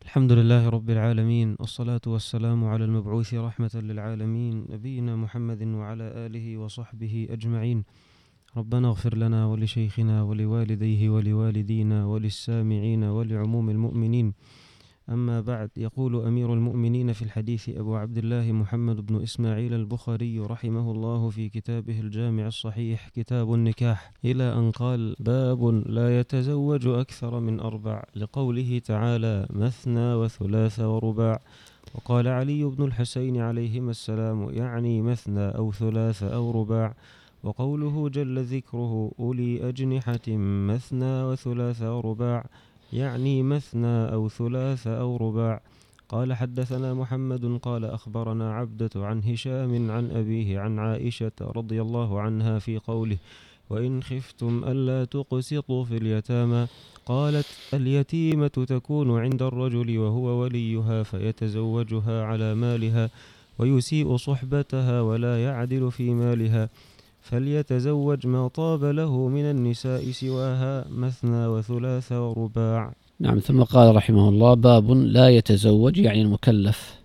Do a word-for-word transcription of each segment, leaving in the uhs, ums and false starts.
الحمد لله رب العالمين، والصلاة والسلام على المبعوث رحمة للعالمين نبينا محمد وعلى آله وصحبه أجمعين. ربنا اغفر لنا ولشيخنا ولوالديه ولوالدينا وللسامعين ولعموم المؤمنين. أما بعد، يقول أمير المؤمنين في الحديث أبو عبد الله محمد بن إسماعيل البخاري رحمه الله في كتابه الجامع الصحيح كتاب النكاح، إلى أن قال: باب لا يتزوج أكثر من أربع، لقوله تعالى: مثنى وثلاث ورباع. وقال علي بن الحسين عليهما السلام: يعني مثنى أو ثلاث أو رباع. وقوله جل ذكره: أولي أجنحة مثنى وثلاث ورباع، يعني مثنى أو ثلاث أو رباع. قال: حدثنا محمد قال أخبرنا عبدة عن هشام عن أبيه عن عائشة رضي الله عنها في قوله: وإن خفتم ألا تقسطوا في اليتامى، قالت: اليتيمة تكون عند الرجل وهو وليها فيتزوجها على مالها ويسيء صحبتها ولا يعدل في مالها، فليتزوج ما طاب له من النساء سواها مثنى وثلاث ورباع. نعم. ثم قال رحمه الله: باب لا يتزوج، يعني المكلف،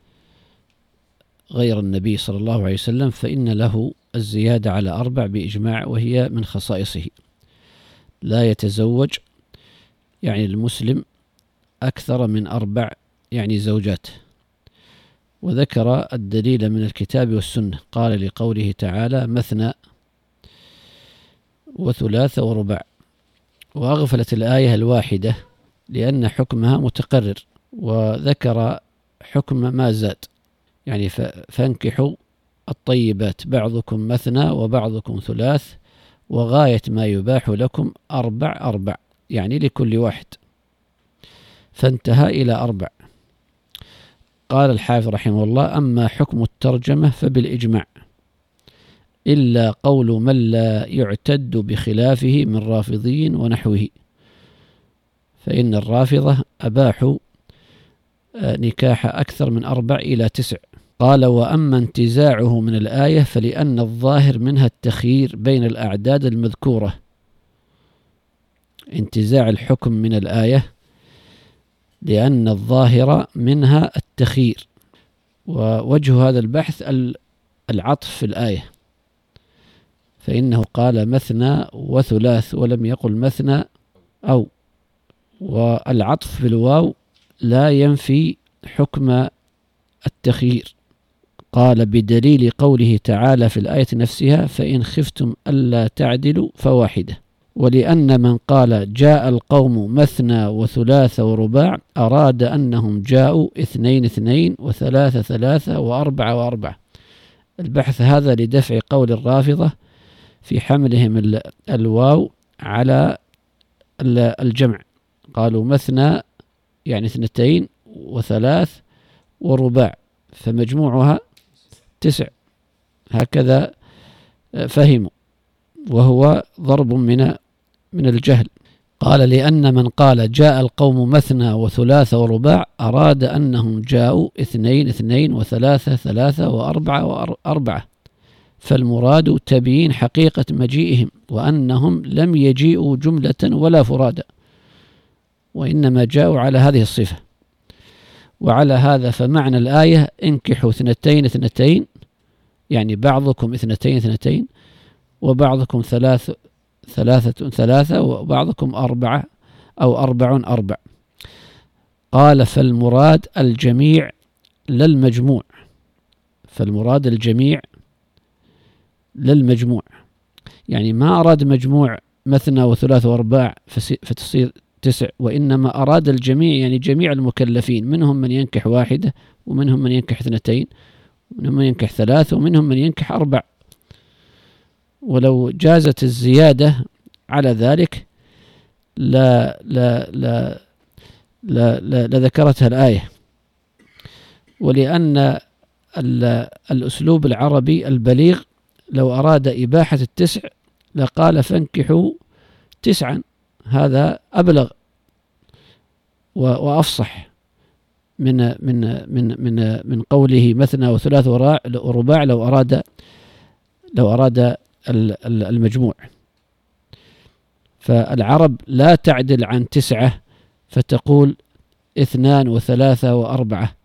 غير النبي صلى الله عليه وسلم، فإن له الزيادة على أربع بإجماع، وهي من خصائصه. لا يتزوج يعني المسلم أكثر من أربع، يعني زوجات. وذكر الدليل من الكتاب والسنة، قال لقوله تعالى: مثنى وثلاث ورباع. وأغفلت الآية الواحدة لأن حكمها متقرر، وذكر حكم ما زاد، يعني فانكحوا الطيبات بعضكم مثنى وبعضكم ثلاث، وغاية ما يباح لكم أربع أربع، يعني لكل واحد، فانتهى إلى أربع. قال الحافظ رحمه الله: أما حكم الترجمة فبالإجماع، إلا قول من لا يعتد بخلافه من رافضين ونحوه، فإن الرافضة أباحوا نكاح أكثر من أربع إلى تسع. قال: وأما انتزاعه من الآية فلأن الظاهر منها التخيير بين الأعداد المذكورة. انتزاع الحكم من الآية لأن الظاهر منها التخيير، ووجه هذا البحث العطف في الآية، فإنه قال مثنى وثلاث ولم يقل مثنى أو، والعطف بالواو لا ينفي حكم التخيير. قال: بدليل قوله تعالى في الآية نفسها: فإن خفتم ألا تعدلوا فواحدة. ولأن من قال جاء القوم مثنى وثلاث ورباع أراد أنهم جاءوا اثنين اثنين وثلاثة ثلاثة وأربعة وأربعة. البحث هذا لدفع قول الرافضة في حملهم الواو على الجمع، قالوا مثنى يعني اثنتين وثلاث ورباع، فمجموعها تسع، هكذا فهموا، وهو ضرب من من الجهل. قال: لأن من قال جاء القوم مثنى وثلاث ورباع أراد أنهم جاءوا اثنين اثنين وثلاثة ثلاثة وأربعة وأربعة، فالمراد تبيين حقيقة مجيئهم، وأنهم لم يجيئوا جملة ولا فرادا، وإنما جاءوا على هذه الصفة. وعلى هذا فمعنى الآية: انكحوا اثنتين اثنتين، يعني بعضكم اثنتين اثنتين، وبعضكم ثلاث ثلاثة ثلاثة، وبعضكم أربعة أو أربع أربع. قال: فالمراد الجميع للمجموع، فالمراد الجميع للمجموع، يعني ما أراد مجموع مثنى وثلاث وأرباع فتصير تسع، وإنما أراد الجميع، يعني جميع المكلفين، منهم من ينكح واحدة، ومنهم من ينكح اثنتين، ومنهم من ينكح ثلاث، ومنهم من ينكح أربع. ولو جازت الزيادة على ذلك لا لا لا لا لا لذكرتها الآية. ولأن الأسلوب العربي البليغ لو أراد إباحة التسع لقال: فانكحوا تسعا، هذا أبلغ وأفصح من من من من من قوله مثنى وثلاث ورباع لو أراد لو أراد المجموع. فالعرب لا تعدل عن تسعة فتقول اثنان وثلاثة وأربعة.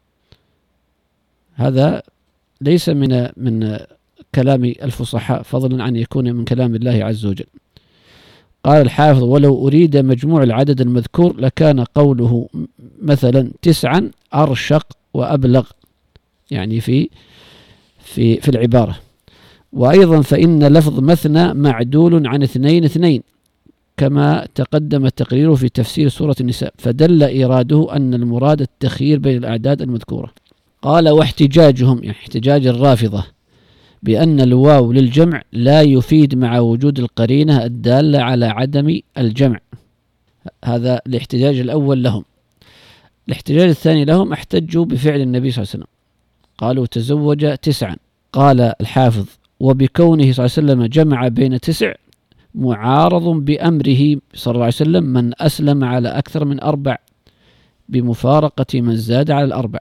هذا ليس من من كلام الفصحاء، فضلا عن يكون من كلام الله عز وجل. قال الحافظ: ولو أريد مجموع العدد المذكور لكان قوله مثلا تسعا أرشق وأبلغ، يعني في في في العبارة. وأيضا فإن لفظ مثنى معدول عن اثنين اثنين، كما تقدم تقريره في تفسير سورة النساء، فدل إراده أن المراد التخيير بين الأعداد المذكورة. قال: واحتجاجهم، يعني احتجاج الرافضة، بأن الواو للجمع لا يفيد مع وجود القرينة الدالة على عدم الجمع. هذا الاحتجاج الأول لهم. الاحتجاج الثاني لهم: احتجوا بفعل النبي صلى الله عليه وسلم، قالوا تزوج تسعا. قال الحافظ: وبكونه صلى الله عليه وسلم جمع بين تسع معارض بأمره صلى الله عليه وسلم من أسلم على أكثر من أربع، بمفارقة من زاد على الأربع.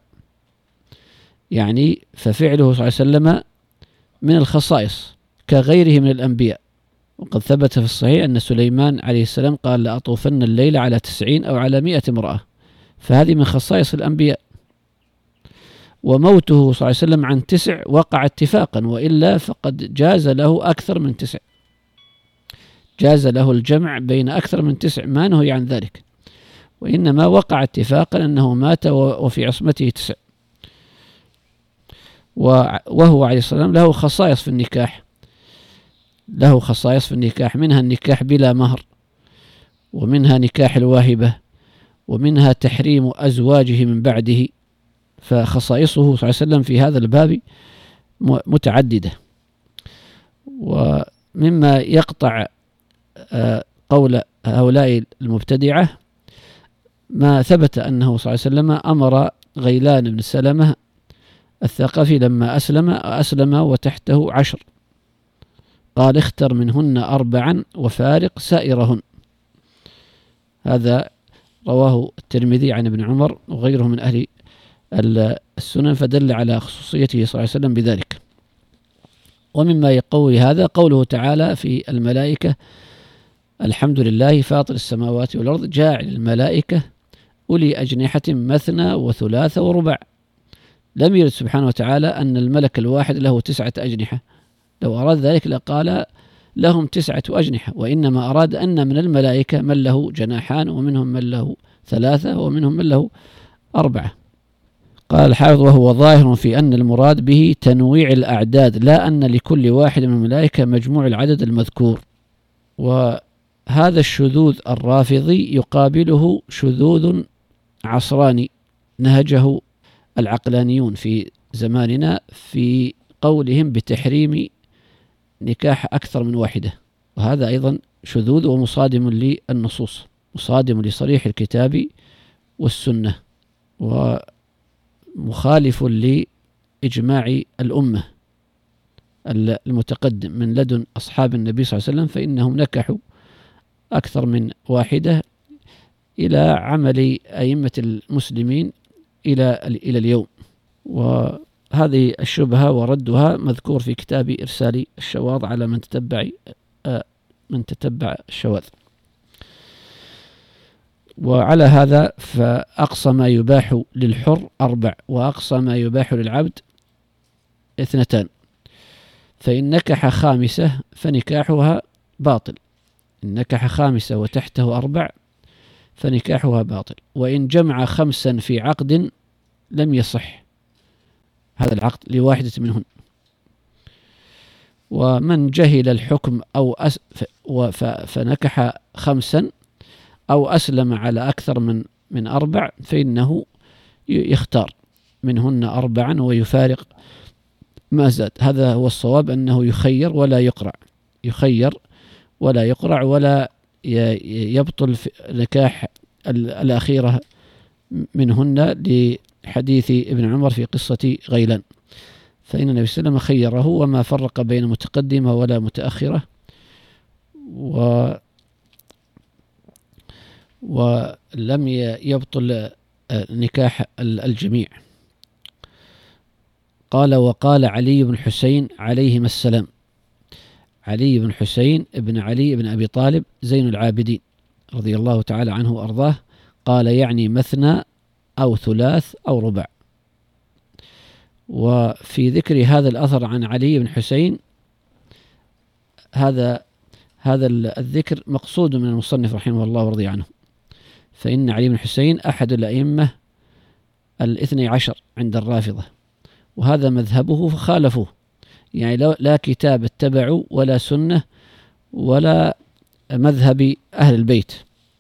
يعني ففعله صلى الله عليه وسلم من الخصائص كغيره من الأنبياء. وقد ثبت في الصحيح أن سليمان عليه السلام قال: لأطوفن الليل على تسعين أو على مئة امرأة، فهذه من خصائص الأنبياء. وموته صلى الله عليه وسلم عن تسع وقع اتفاقا، وإلا فقد جاز له أكثر من تسع، جاز له الجمع بين أكثر من تسع، ما نهي عن ذلك، وإنما وقع اتفاقا أنه مات وفي عصمته تسع. وهو عليه السلام له خصائص في النكاح، له خصائص في النكاح، منها النكاح بلا مهر، ومنها نكاح الواهبة، ومنها تحريم أزواجه من بعده. فخصائصه صلى الله عليه وسلم في هذا الباب متعددة. ومما يقطع قول هؤلاء المبتدعة ما ثبت أنه صلى الله عليه وسلم أمر غيلان بن سلمة الثقفي لما أسلم أسلم وتحته عشر، قال: اختر منهن أربعا وفارق سائرهن. هذا رواه الترمذي عن ابن عمر وغيره من أهل السنن، فدل على خصوصيته صلى الله عليه وسلم بذلك. ومما يقوي هذا قوله تعالى في الملائكة: الحمد لله فاطر السماوات والأرض جاعل الملائكة أولي أجنحة مثنى وثلاث ورباع. لم يرد سبحانه وتعالى أن الملك الواحد له تسعة أجنحة، لو أراد ذلك لقال لهم تسعة أجنحة، وإنما أراد أن من الملائكة من له جناحان، ومنهم من له ثلاثة، ومنهم من له أربعة. قال الحافظ: وهو ظاهر في أن المراد به تنويع الأعداد، لا أن لكل واحد من الملائكة مجموع العدد المذكور. وهذا الشذوذ الرافضي يقابله شذوذ عصراني نهجه العقلانيون في زماننا في قولهم بتحريم نكاح أكثر من واحدة، وهذا أيضا شذوذ ومصادم للنصوص، مصادم لصريح الكتاب والسنة، ومخالف لإجماع الأمة المتقدم من لدن أصحاب النبي صلى الله عليه وسلم، فإنهم نكحوا أكثر من واحدة إلى عمل أئمة المسلمين إلى إلى اليوم. وهذه الشبهة وردها مذكور في كتاب إرسال الشواذ على من تتبع من تتبع الشواذ. وعلى هذا فأقصى ما يباح للحر أربع، وأقصى ما يباح للعبد اثنتان، فإن نكح خامسة فنكاحها باطل، إن نكح خامسة وتحته أربع فنكاحها باطل. وإن جمع خمسا في عقد لم يصح هذا العقد لواحدة منهن. ومن جهل الحكم أو أس فنكح خمسا أو أسلم على أكثر من من أربع فإنه يختار منهن أربعا ويفارق ما زاد. هذا هو الصواب، أنه يخير ولا يقرع، يخير ولا يقرع، ولا يبطل في نكاح الأخيرة منهن، لحديث ابن عمر في قصة غيلان، فإن النبي صلى الله عليه وسلم خيره وما فرق بين متقدمة ولا متأخرة، و ولم يبطل نكاح الجميع. قال: وقال علي بن حسين عليهما السلام، علي بن حسين ابن علي بن أبي طالب زين العابدين رضي الله تعالى عنه وأرضاه، قال يعني مثنى أو ثلاث أو ربع. وفي ذكر هذا الأثر عن علي بن حسين، هذا هذا الذكر مقصود من المصنف رحمه الله ورضي عنه، فإن علي بن حسين أحد الأئمة الاثني عشر عند الرافضة، وهذا مذهبه فخالفوه، يعني لا كتاب اتبعوا ولا سنة ولا مذهب أهل البيت.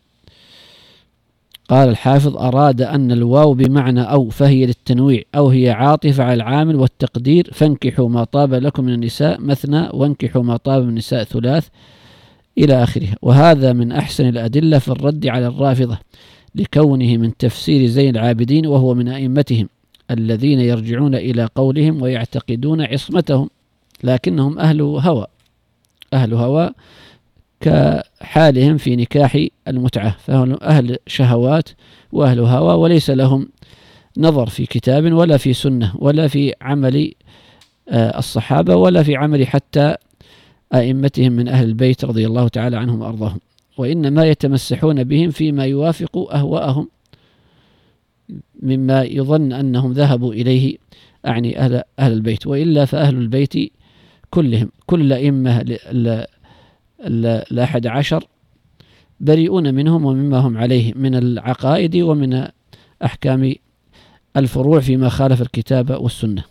قال الحافظ: أراد أن الواو بمعنى أو، فهي للتنويع، أو هي عاطفة على العامل والتقدير، فانكحوا ما طاب لكم من النساء مثنى وانكحوا ما طاب من النساء ثلاث إلى آخره. وهذا من أحسن الأدلة في الرد على الرافضة، لكونه من تفسير زين العابدين، وهو من أئمتهم الذين يرجعون إلى قولهم ويعتقدون عصمتهم، لكنهم أهل هوى أهل هوى كحالهم في نكاح المتعة، فهم أهل شهوات وأهل هوى، وليس لهم نظر في كتاب ولا في سنة ولا في عمل الصحابة ولا في عمل حتى أئمتهم من أهل البيت رضي الله تعالى عنهم وأرضاهم، وإنما يتمسحون بهم فيما يوافق أهواءهم مما يظن أنهم ذهبوا إليه، أعني أهل, أهل البيت، وإلا فأهل البيت كلهم كل الأئمة الأحد عشر بريئون منهم ومما هم عليه من العقائد ومن أحكام الفروع فيما خالف الكتاب والسنة.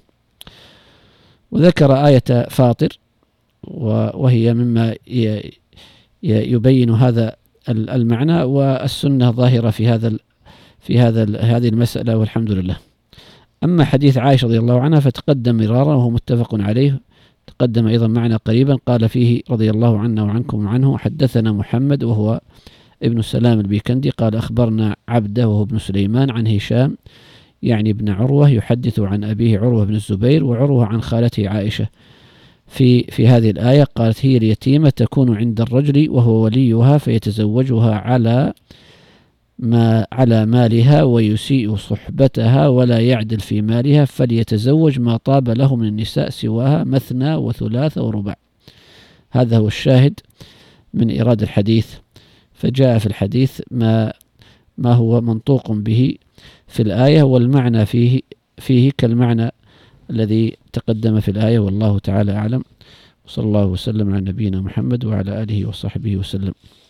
وذكر آية فاطر، وهي مما يبين هذا المعنى، والسنة ظاهرة في هذا في هذا هذه المسألة، والحمد لله. أما حديث عائشة رضي الله عنها فتقدم مرارا وهو متفق عليه، تقدم أيضا معنا قريبا. قال فيه رضي الله عنا وعنكم عنه: حدثنا محمد وهو ابن السلام البيكندي قال أخبرنا عبده وهو ابن سليمان عن هشام يعني ابن عروة يحدث عن أبيه عروة بن الزبير، وعروة عن خالته عائشة في في هذه الآية. قالت: هي اليتيمة تكون عند الرجل وهو وليها، فيتزوجها على ما على مالها ويسيء صحبتها ولا يعدل في مالها، فليتزوج ما طاب له من النساء سواها مثنى وثلاث وربع. هذا هو الشاهد من إيراد الحديث. فجاء في الحديث ما ما هو منطوق به في الآية، والمعنى فيه فيه كالمعنى الذي تقدم في الآية، والله تعالى أعلم. وصلى الله وسلم على نبينا محمد وعلى آله وصحبه وسلم.